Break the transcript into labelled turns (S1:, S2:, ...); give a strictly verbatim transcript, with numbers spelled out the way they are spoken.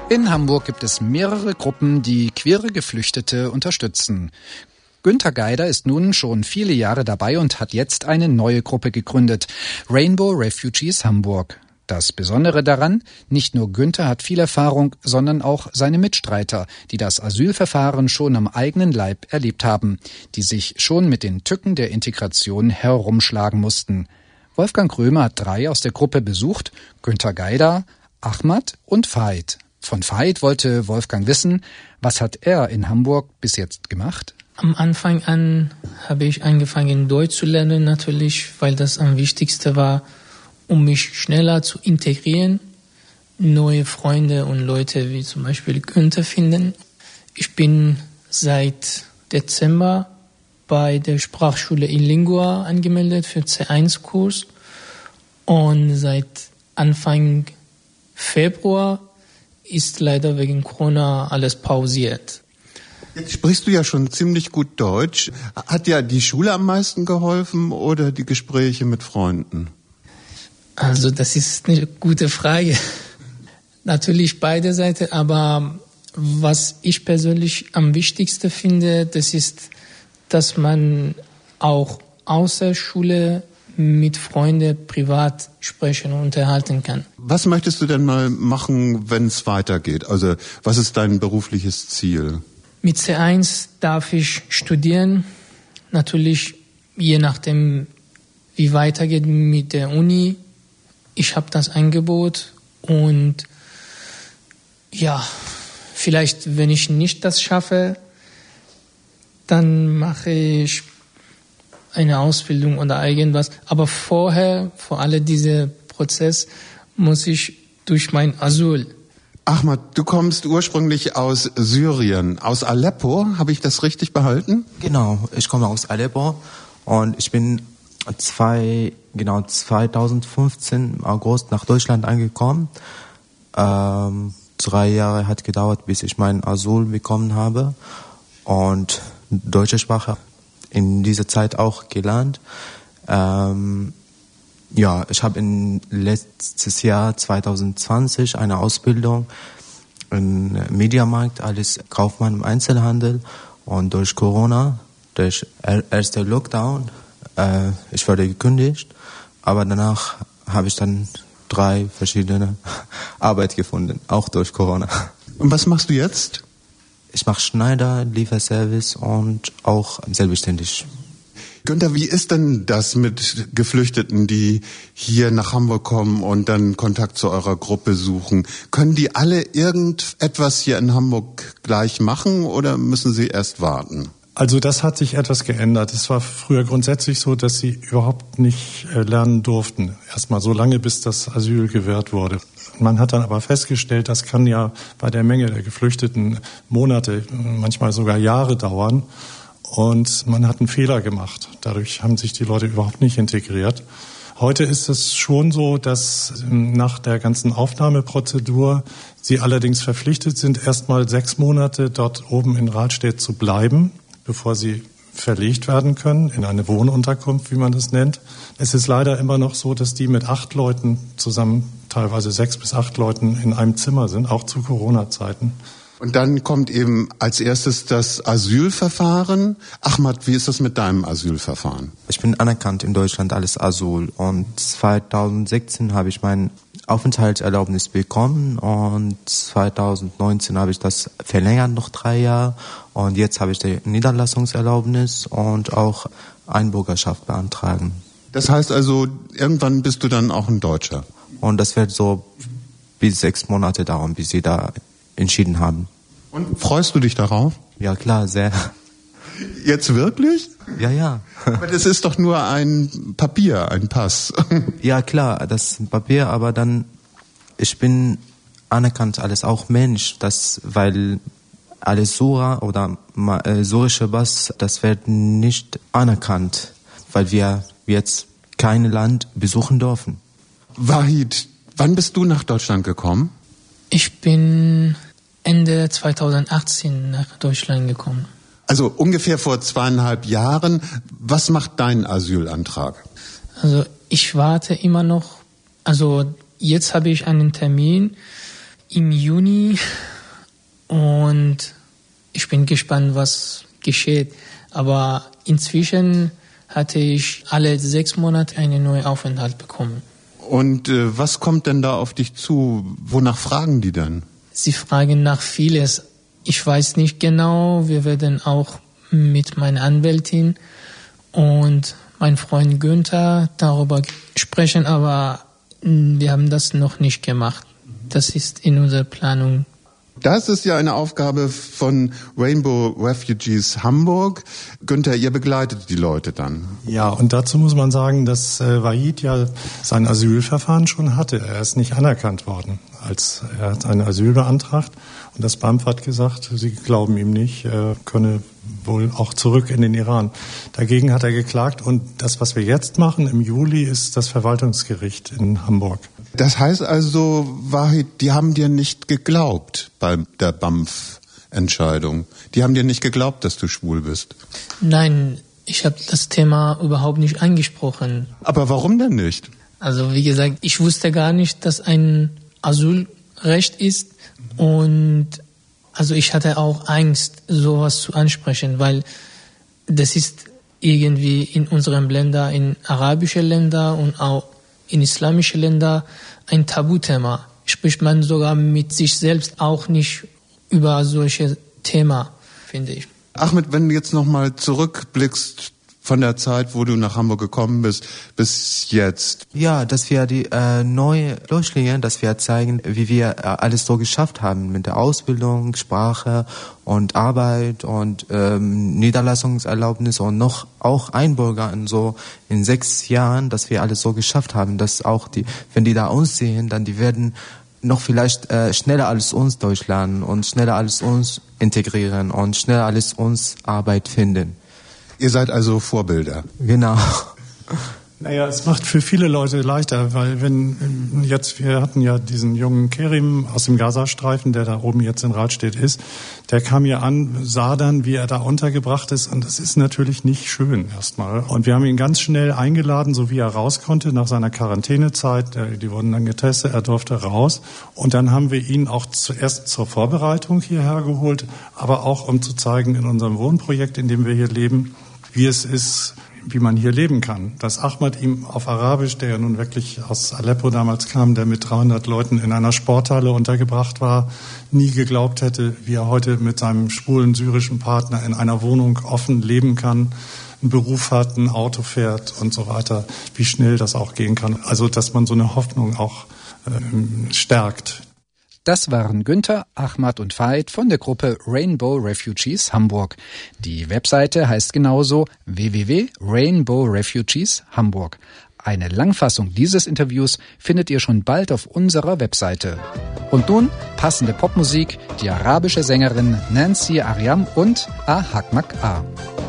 S1: In Hamburg gibt es mehrere Gruppen, die queere Geflüchtete unterstützen. Günther Geider ist nun schon viele Jahre dabei und hat jetzt eine neue Gruppe gegründet, Rainbow Refugees Hamburg. Das Besondere daran, nicht nur Günther hat viel Erfahrung, sondern auch seine Mitstreiter, die das Asylverfahren schon am eigenen Leib erlebt haben, die sich schon mit den Tücken der Integration herumschlagen mussten. Wolfgang Römer hat drei aus der Gruppe besucht, Günther Geider, Ahmad und Vahid. Von Vahid wollte Wolfgang wissen, was hat er in Hamburg bis jetzt gemacht?
S2: Am Anfang an habe ich angefangen, Deutsch zu lernen natürlich, weil das am wichtigsten war, um mich schneller zu integrieren, neue Freunde und Leute wie zum Beispiel Günther finden. Ich bin seit Dezember bei der Sprachschule Ilingua angemeldet für C eins Kurs und seit Anfang Februar ist leider wegen Corona alles pausiert.
S3: Jetzt sprichst du ja schon ziemlich gut Deutsch. Hat dir die Schule am meisten geholfen oder die Gespräche mit Freunden?
S2: Also das ist eine gute Frage. Natürlich beide Seiten, aber was ich persönlich am wichtigsten finde, das ist, dass man auch außer Schule mit Freunden privat sprechen und unterhalten kann.
S3: Was möchtest du denn mal machen, wenn es weitergeht? Also was ist dein berufliches Ziel?
S2: Mit C eins darf ich studieren. Natürlich je nachdem, wie weitergeht mit der Uni. Ich habe das Angebot und ja, vielleicht, wenn ich nicht das schaffe, dann mache ich eine Ausbildung oder irgendwas. Aber vorher, vor allem dieser Prozess, muss ich durch mein Asyl.
S3: Ahmad, du kommst ursprünglich aus Syrien, aus Aleppo, habe ich das richtig behalten?
S4: Genau, ich komme aus Aleppo und ich bin zwei, genau zweitausendfünfzehn im August nach Deutschland angekommen. Ähm, drei Jahre hat gedauert, bis ich mein Asyl bekommen habe und deutsche Sprache in dieser Zeit auch gelernt. Ähm, ja, ich habe in letztes Jahr zwanzig zwanzig eine Ausbildung im Mediamarkt als Kaufmann im Einzelhandel und durch Corona, durch erster Lockdown, äh, ich wurde gekündigt, aber danach habe ich dann drei verschiedene Arbeit gefunden, auch durch Corona.
S3: Und was machst du jetzt?
S4: Ich mache Schneider, Lieferservice und auch selbstständig.
S3: Günther, wie ist denn das mit Geflüchteten, die hier nach Hamburg kommen und dann Kontakt zu eurer Gruppe suchen? Können die alle irgendetwas hier in Hamburg gleich machen oder müssen sie erst warten?
S5: Also das hat sich etwas geändert. Es war früher grundsätzlich so, dass sie überhaupt nicht lernen durften. Erstmal so lange, bis das Asyl gewährt wurde. Man hat dann aber festgestellt, das kann ja bei der Menge der Geflüchteten Monate, manchmal sogar Jahre dauern. Und man hat einen Fehler gemacht. Dadurch haben sich die Leute überhaupt nicht integriert. Heute ist es schon so, dass nach der ganzen Aufnahmeprozedur sie allerdings verpflichtet sind, erstmal sechs Monate dort oben in Rahlstedt zu bleiben, bevor sie verlegt werden können in eine Wohnunterkunft, wie man das nennt. Es ist leider immer noch so, dass die mit acht Leuten zusammen, teilweise sechs bis acht Leuten in einem Zimmer sind, auch zu Corona-Zeiten.
S3: Und dann kommt eben als erstes das Asylverfahren. Ahmad, wie ist das mit deinem Asylverfahren?
S4: Ich bin anerkannt in Deutschland als Asyl und zweitausendsechzehn habe ich mein Aufenthaltserlaubnis bekommen und zweitausendneunzehn habe ich das verlängert noch drei Jahre und jetzt habe ich die Niederlassungserlaubnis und auch Einbürgerschaft beantragen.
S3: Das heißt also, irgendwann bist du dann auch ein Deutscher?
S4: Und das wird so bis sechs Monate dauern, bis sie da entschieden haben.
S3: Und freust du dich darauf?
S4: Ja, klar, sehr.
S3: Jetzt wirklich?
S4: Ja, ja.
S3: Aber das ist doch nur ein Papier, ein Pass.
S4: Ja, klar, das ist ein Papier, aber dann, ich bin anerkannt als auch Mensch, das, weil alles Sura oder äh, surische Pass, das wird nicht anerkannt, weil wir jetzt kein Land besuchen dürfen.
S3: Vahid, wann bist du nach Deutschland gekommen?
S2: Ich bin Ende zweitausendachtzehn nach Deutschland gekommen.
S3: Also ungefähr vor zweieinhalb Jahren. Was macht dein Asylantrag?
S2: Also ich warte immer noch. Also jetzt habe ich einen Termin im Juni ich bin gespannt, was geschieht. Aber inzwischen hatte ich alle sechs Monate einen neuen Aufenthalt bekommen.
S3: Und äh, was kommt denn da auf dich zu? Wonach fragen die dann?
S2: Sie fragen nach vieles. Ich weiß nicht genau. Wir werden auch mit meiner Anwältin und mein Freund Günther darüber sprechen, aber wir haben das noch nicht gemacht. Das ist in unserer Planung.
S3: Das ist ja eine Aufgabe von Rainbow Refugees Hamburg. Günther, ihr begleitet die Leute dann.
S5: Ja, und dazu muss man sagen, dass äh, Wahid ja sein Asylverfahren schon hatte. Er ist nicht anerkannt worden, als er hat ein Asyl beantragt. Und das B A M F hat gesagt, sie glauben ihm nicht, er könne wohl auch zurück in den Iran. Dagegen hat er geklagt. Und das, was wir jetzt machen im Juli, ist das Verwaltungsgericht in Hamburg.
S3: Das heißt also, Wahid, die haben dir nicht geglaubt bei der B A M F-Entscheidung. Die haben dir nicht geglaubt, dass du schwul bist.
S2: Nein, ich habe das Thema überhaupt nicht angesprochen.
S3: Aber warum denn nicht?
S2: Also wie gesagt, ich wusste gar nicht, dass ein Asylrecht ist. Und also ich hatte auch Angst, sowas zu ansprechen, weil das ist irgendwie in unseren Ländern, in arabischen Ländern und auch in islamischen Ländern ein Tabuthema. Spricht man sogar mit sich selbst auch nicht über solche Themen, finde ich.
S3: Ahmed, wenn du jetzt nochmal zurückblickst von der Zeit, wo du nach Hamburg gekommen bist, bis jetzt.
S4: Ja, dass wir die äh, neue Flüchtlinge, dass wir zeigen, wie wir äh, alles so geschafft haben mit der Ausbildung, Sprache und Arbeit und ähm, Niederlassungserlaubnis und noch auch Einbürgern so in sechs Jahren, dass wir alles so geschafft haben, dass auch die, wenn die da uns sehen, dann die werden noch vielleicht äh, schneller als uns Deutsch lernen und schneller als uns integrieren und schneller als uns Arbeit finden.
S3: Ihr seid also Vorbilder.
S4: Genau.
S5: Naja, es macht für viele Leute leichter, weil wenn jetzt, wir hatten ja diesen jungen Kerim aus dem Gazastreifen, der da oben jetzt in Rathstedt ist, der kam hier an, sah dann, wie er da untergebracht ist und das ist natürlich nicht schön erstmal. Und wir haben ihn ganz schnell eingeladen, so wie er raus konnte, nach seiner Quarantänezeit, die wurden dann getestet, er durfte raus und dann haben wir ihn auch zuerst zur Vorbereitung hierher geholt, aber auch um zu zeigen in unserem Wohnprojekt, in dem wir hier leben, wie es ist, wie man hier leben kann. Dass Ahmad ihm auf Arabisch, der ja nun wirklich aus Aleppo damals kam, der mit dreihundert Leuten in einer Sporthalle untergebracht war, nie geglaubt hätte, wie er heute mit seinem schwulen syrischen Partner in einer Wohnung offen leben kann, einen Beruf hat, ein Auto fährt und so weiter, wie schnell das auch gehen kann. Also, dass man so eine Hoffnung auch ähm, stärkt.
S1: Das waren Günther, Ahmad und Vahid von der Gruppe Rainbow Refugees Hamburg. Die Webseite heißt genauso w w w punkt rainbow refugees hamburg. Eine Langfassung dieses Interviews findet ihr schon bald auf unserer Webseite. Und nun passende Popmusik, die arabische Sängerin Nancy Ariam und A Hakmak A.